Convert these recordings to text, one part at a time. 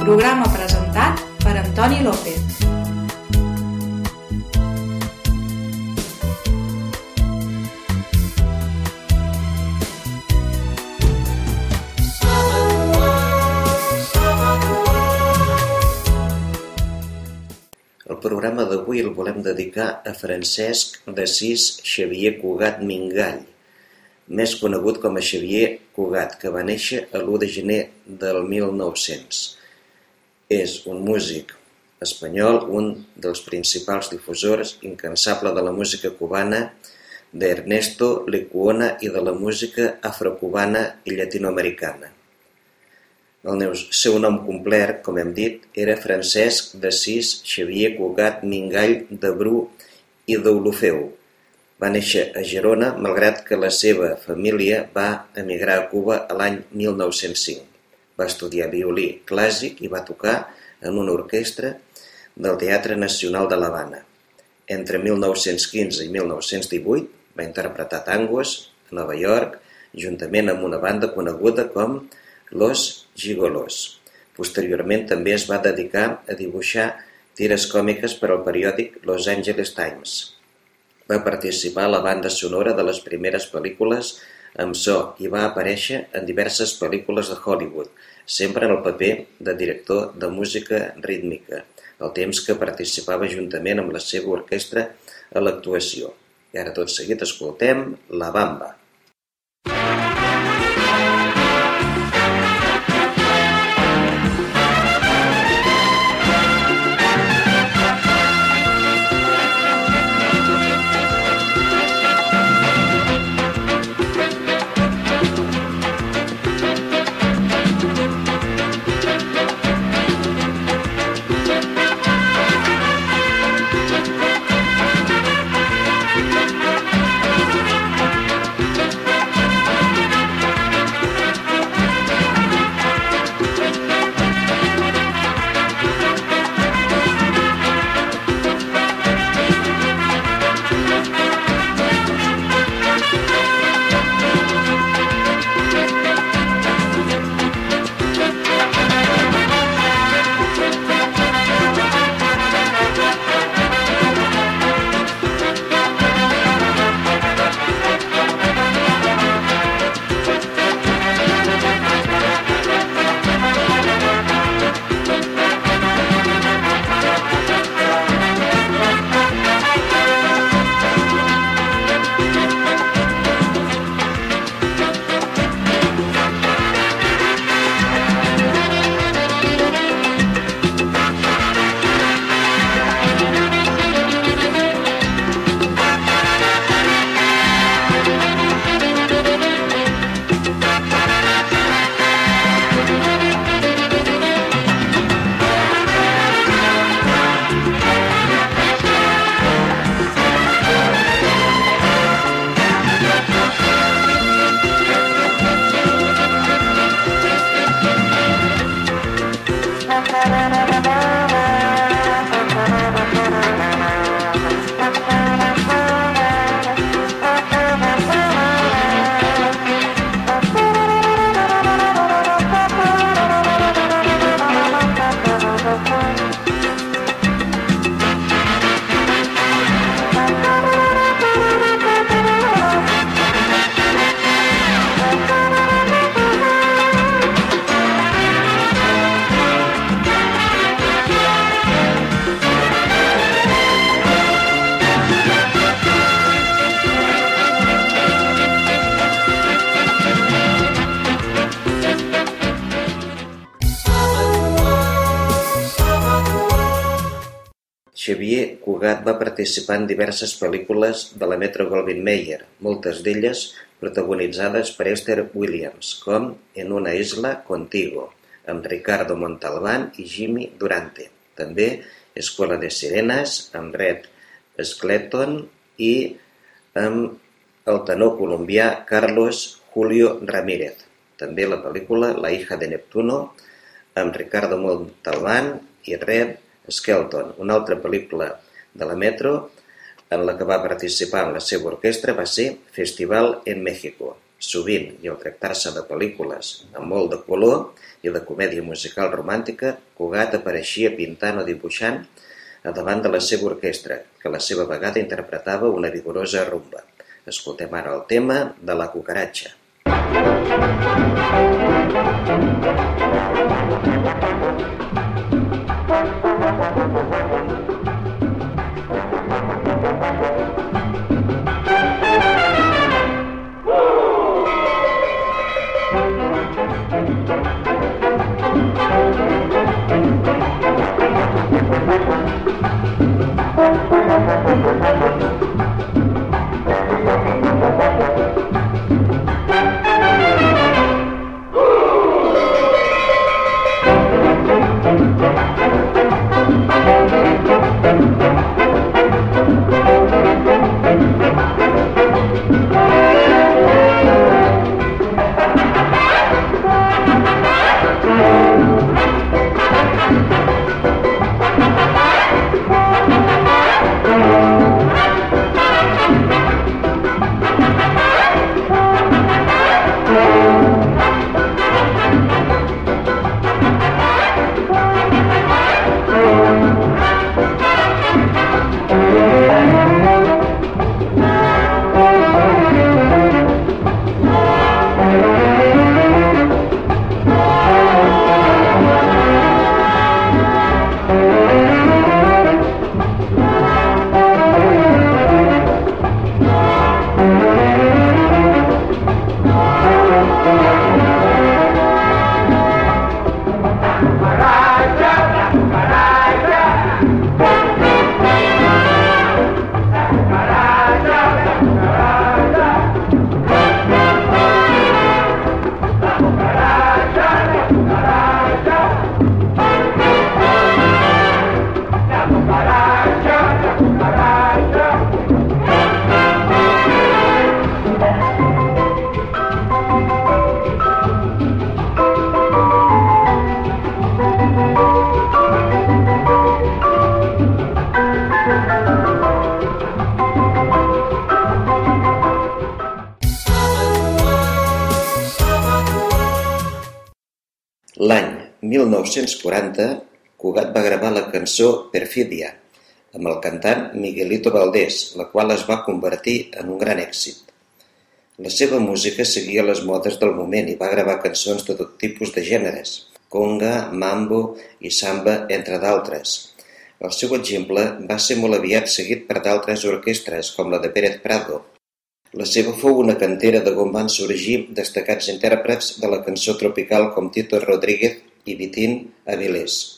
Programa presentat per Antoni López. El programa d'avui el volem dedicar a Francesc d'Assís Xavier Cugat Mingall, més conegut com a Xavier Cugat, que va néixer l'1 de gener del 1900. És un músic espanyol, un dels principals difusors incansable de la música cubana, d'Ernesto Lecuona i de la música afrocubana i llatinoamericana. El seu nom complet, com hem dit, era Francesc d'Assís Xavier Cugat Mingall de Bru i d'Olofeu. Va néixer a Gerona, malgrat que la seva família va emigrar a Cuba l'any 1905. Va estudiar violí clàssic i va tocar en una orquestra del Teatre Nacional de l'Havana. Entre 1915 i 1918 va interpretar tangos a Nova York, juntament amb una banda coneguda com Los Gigolos. Posteriorment també es va dedicar a dibuixar tires còmiques per al periòdic Los Angeles Times. Va participar a la banda sonora de les primeres pel·lícules amb so i va aparèixer en diverses pel·lícules de Hollywood, sempre en el paper de director de música rítmica, el temps que participava juntament amb la seva orquestra a l'actuació. I ara tot seguit escoltem La Bamba. Xavier Cugat va participar en diverses pel·lícules de la Metro-Goldwyn-Mayer, moltes d'elles protagonitzades per Esther Williams, com En una isla contigo, amb Ricardo Montalbán i Jimmy Durante. També Escuela de Sirenes, amb Red Skelton i amb el tenor colombià Carlos Julio Ramírez. També la pel·lícula La hija de Neptuno, amb Ricardo Montalbán i Red Skelton. Una altra pel·lícula de la Metro en la que va participar en la seva orquestra va ser Festival en México. Sovint, i al tractar-se de pel·lícules amb molt de color i de comèdia musical romàntica, Cugat apareixia pintant o dibuixant a davant de la seva orquestra, que a la seva vegada interpretava una vigorosa rumba. Escoltem ara el tema de La cucaratxa. L'any 1940, Cugat va gravar la cançó Perfidia amb el cantant Miguelito Valdés, la qual es va convertir en un gran èxit. La seva música seguia les modes del moment i va gravar cançons de tot tipus de gèneres, conga, mambo i samba, entre d'altres. El seu exemple va ser molt aviat seguit per d'altres orquestres, com la de Pérez Prado. La seva fou una cantera d'on van sorgir destacats intèrprets de la cançó tropical com Tito Rodríguez i Vitín Avilés.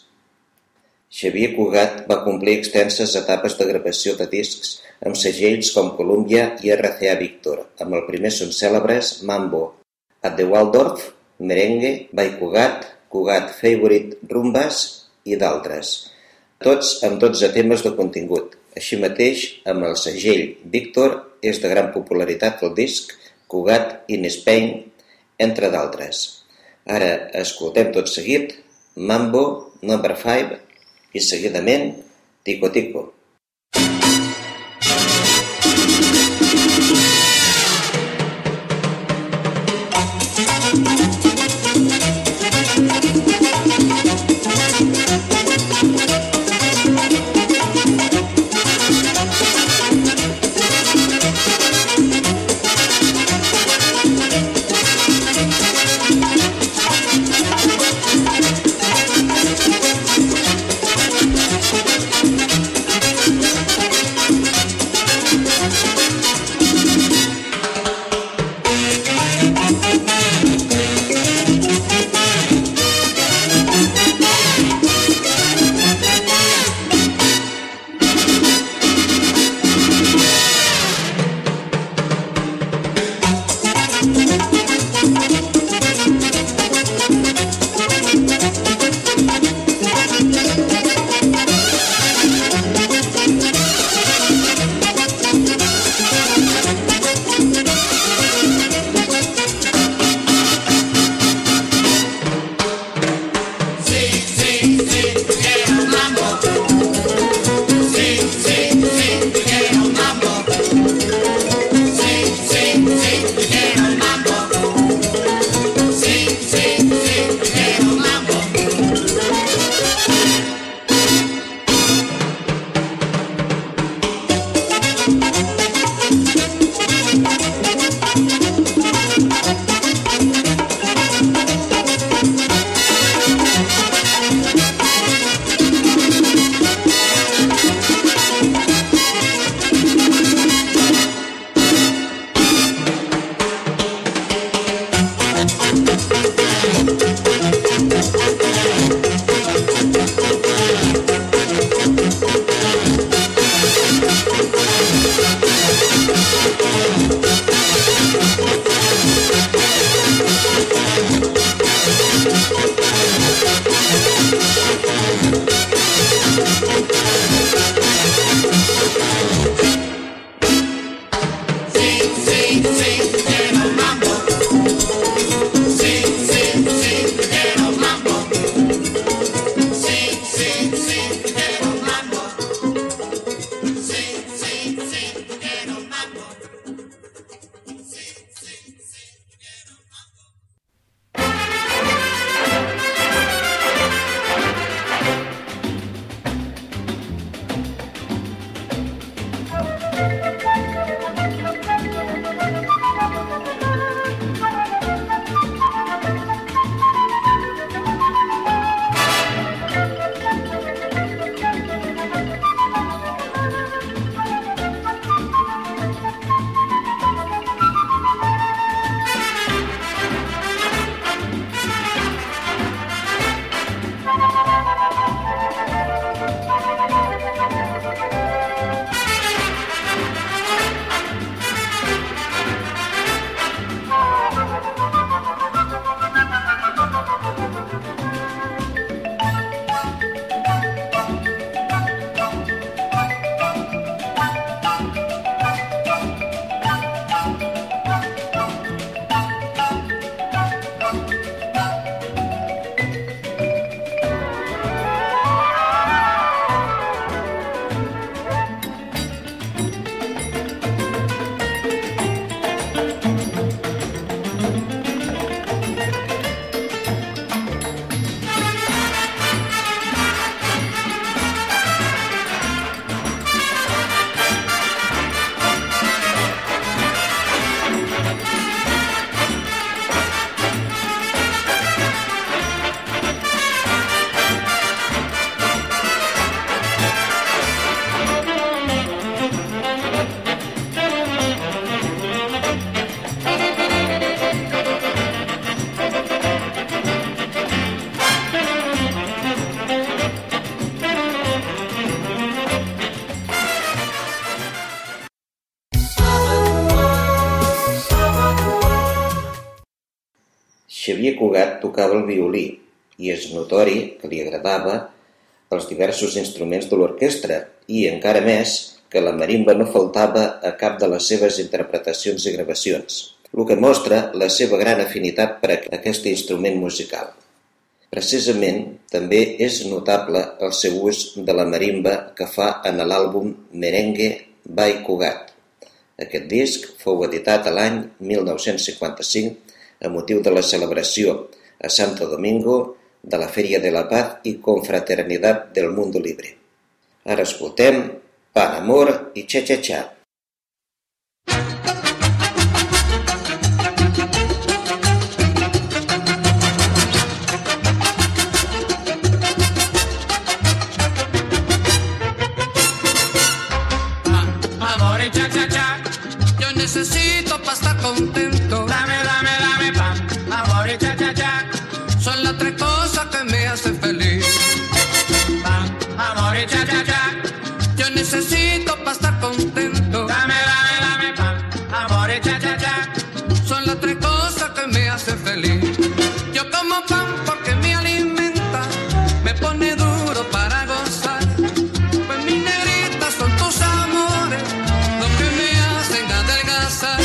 Xavier Cugat va complir extenses etapes de gravació de discs amb segells com Columbia i RCA Víctor. Amb el primer són cèlebres Mambo, At the Waldorf, Merengue, by Cugat, Cugat Favorite Rumbas i d'altres. Tots amb 12 temes de contingut. Així mateix, amb el segell Víctor és de gran popularitat el disc Cugat in Spain, entre d'altres. Ara escoltem tot seguit Mambo No. 5 i seguidament Tico Tico. Xavier Cugat tocava el violí i és notori que li agradava els diversos instruments de l'orquestra i, encara més, que la marimba no faltava a cap de les seves interpretacions i gravacions, el que mostra la seva gran afinitat per a aquest instrument musical. Precisament, també és notable el seu ús de la marimba que fa en l'àlbum Merengue by Cugat. Aquest disc fou editat l'any 1955 a motiu de la celebració a Santo Domingo de la Feria de la Paz y Confraternidad del Mundo Libre. Ara escoltem Pan, Amor i Cha-Cha-Cha. Amor y cha-cha-cha, yo necesito para estar contento. Dame, dame, dame pan, amor y cha-cha-cha, son las tres cosas que me hacen feliz. Pan, amor y cha-cha-cha, yo necesito para estar contento. Dame, dame, dame pan, amor y cha-cha-cha, son las tres cosas que me hacen feliz. Yo como pan porque me alimenta, me pone duro para gozar. Pues mis negritas son tus amores, los que me hacen adelgazar.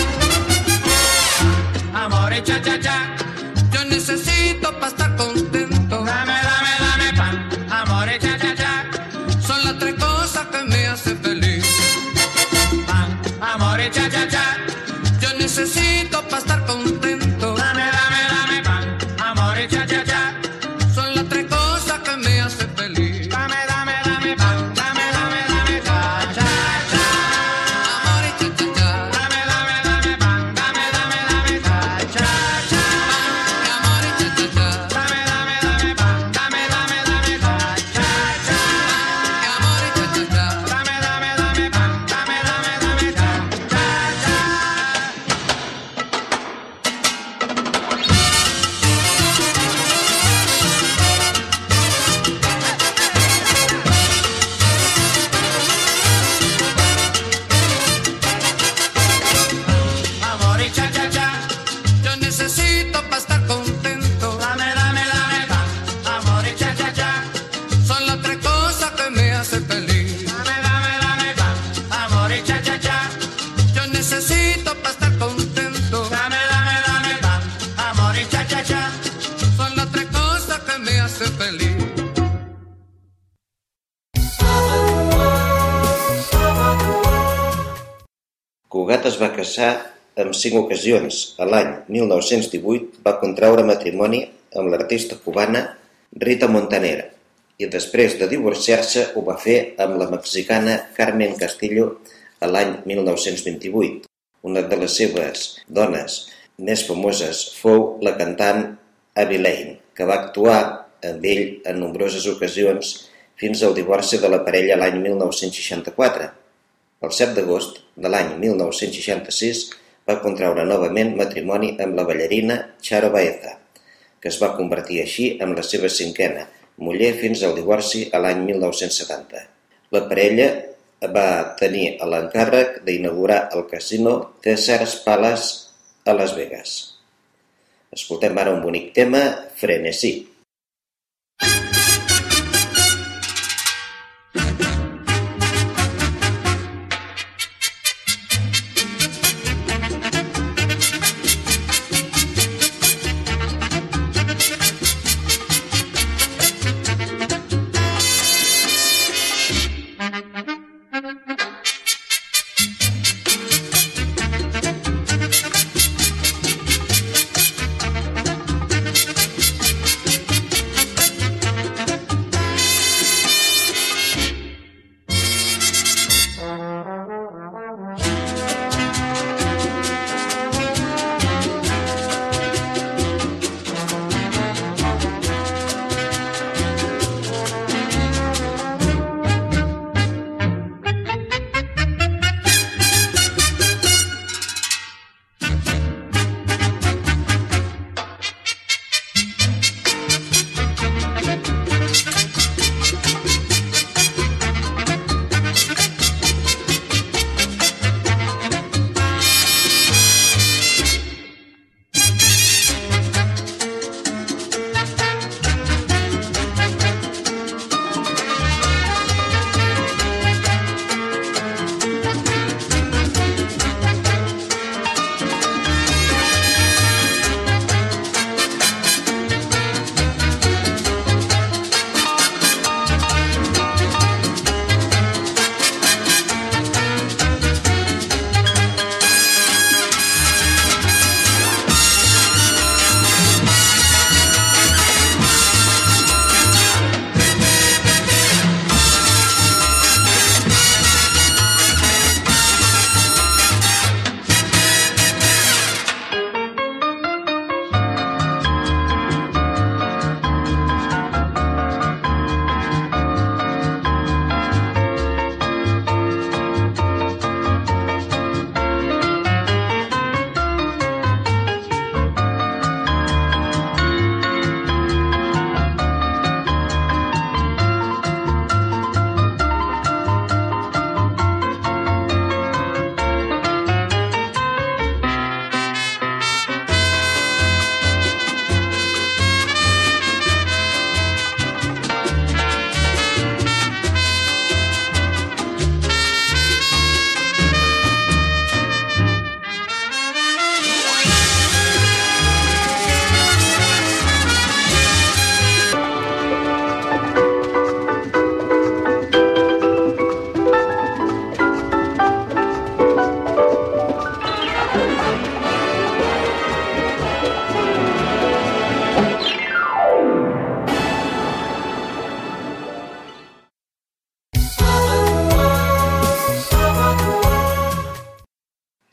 Amor y cha-cha-cha, yo necesito para estar contento. Dame, dame, dame pan, amor y cha-cha-cha, son las tres cosas que me hacen feliz. Pan, amor y cha-cha-cha, yo necesito para estar contento. Dame, dame, dame pan, amor y cha-cha-cha, son las tres cosas que me hacen feliz. Dame, dame, dame pan, dame, dame, dame cha-cha-cha, amor y cha-cha-cha. Dame, dame, dame pan, dame, dame, dame cha-cha-cha, amor y cha-cha-cha. Dame, dame, dame pan, dame, dame, dame cha-cha-cha, amor y cha-cha-cha. Dame, dame, dame pan, dame, dame, dame cha-cha-cha. Amor y cha-cha-cha, yo necesito para estar contento. Dame, dame, dame pan, amor y cha-cha-cha, son las tres cosas que me hacen feliz. Dame, dame, dame pan, amor y cha-cha-cha, yo necesito para estar contento. Dame, dame, dame pan, amor y cha-cha-cha, son las tres cosas que me hacen feliz. Cugat es va casar en 5 ocasions. A l'any 1918 va contraure matrimoni amb l'artista cubana Rita Montaner i després de divorciar-se ho va fer amb la mexicana Carmen Castillo a l'any 1928. Una de les seves dones més famoses fou la cantant Abby Lane, que va actuar amb ell en nombroses ocasions fins al divorci de la parella l'any 1964. El 7 d'agost de l'any 1966 va contraure novament matrimoni amb la ballarina Charo Baeza, que es va convertir així en la seva 5a muller fins al divorci a l'any 1970. La parella va tenir l'encàrrec d'inaugurar el casino Caesars Palace a Las Vegas. Escoltem ara un bonic tema, Frenesí.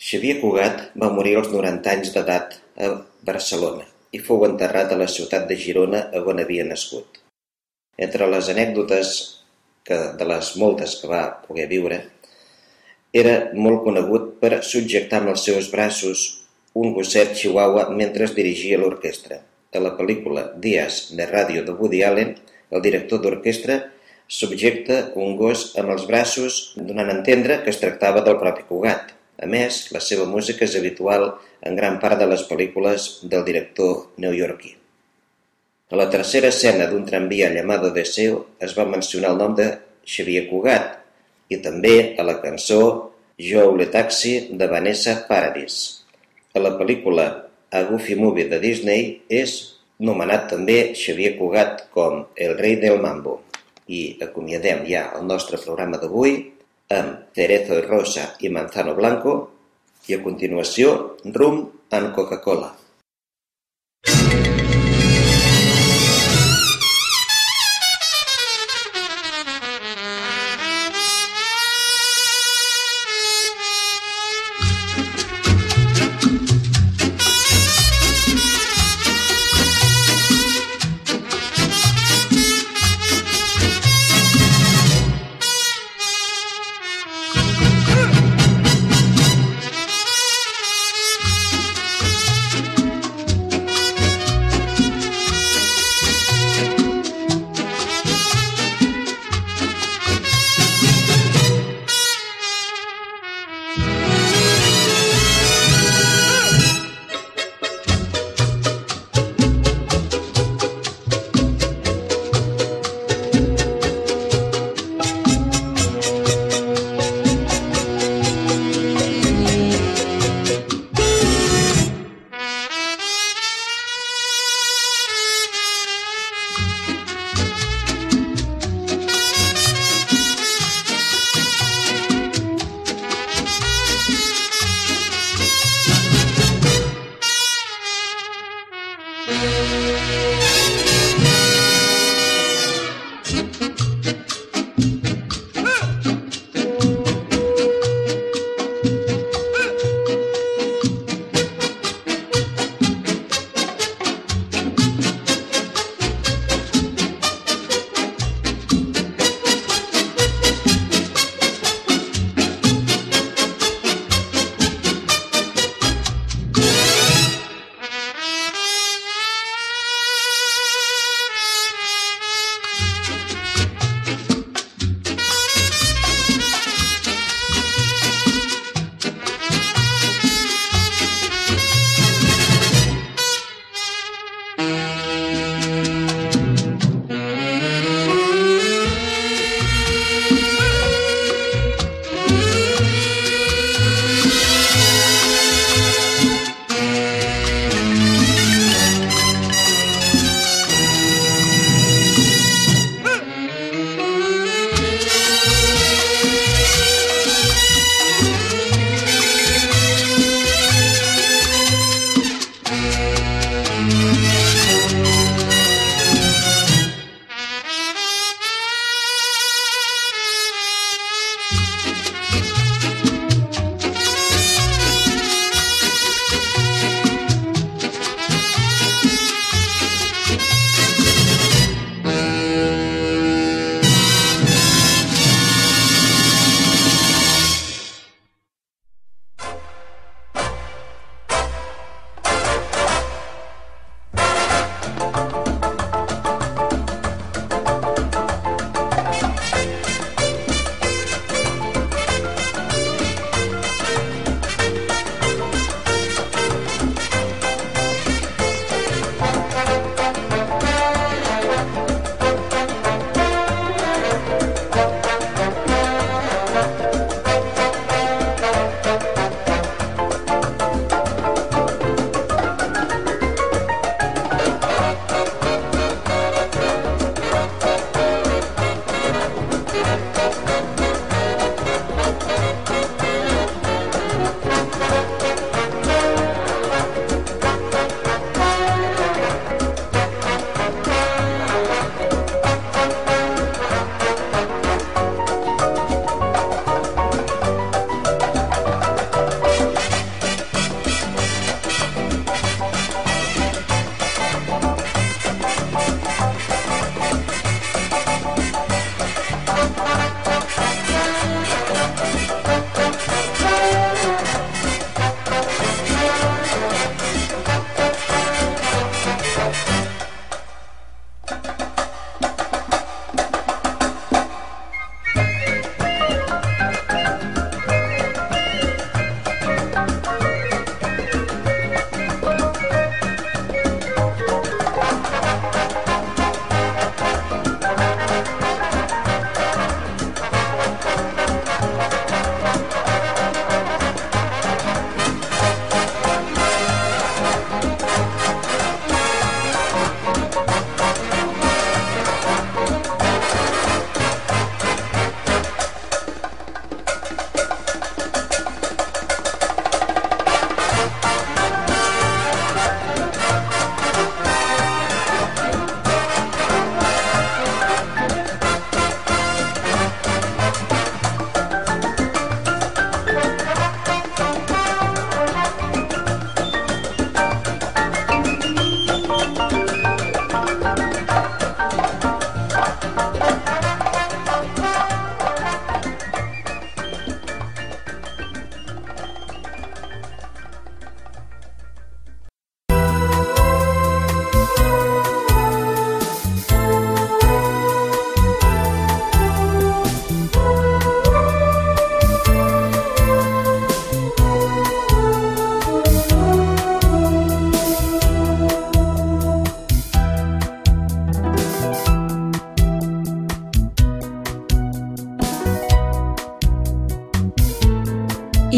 Xavier Cugat va morir als 90 anys d'edat a Barcelona i fou enterrat a la ciutat de Girona, on havia nascut. Entre les anècdotes de les moltes que va poder viure, era molt conegut per subjectar amb els seus braços un gosset chihuahua mentre es dirigia l'orquestra. A la pel·lícula Dies de ràdio de Woody Allen, el director d'orquestra subjecta un gos amb els braços donant a entendre que es tractava del propi Cugat. A més, la seva música és habitual en gran part de les pel·lícules del director neoyorquí. A la tercera escena d'un tramvia llamado Deseo es va mencionar el nom de Xavier Cugat i també a la cançó Joe Le Taxi de Vanessa Paradis. A la pel·lícula A Goofy Movie de Disney és nomenat també Xavier Cugat com el rei del mambo. I acomiadem ja el nostre programa d'avui amb Cerezo y Rosa i Manzano Blanco i a continuació Rum and Coca-Cola.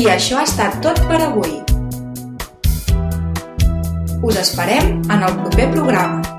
I això ha estat tot per avui. Us esperem en el proper programa.